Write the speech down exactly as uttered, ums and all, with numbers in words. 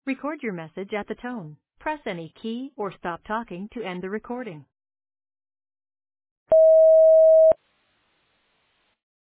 Record your message at the tone. Press any key or stop talking to end the recording.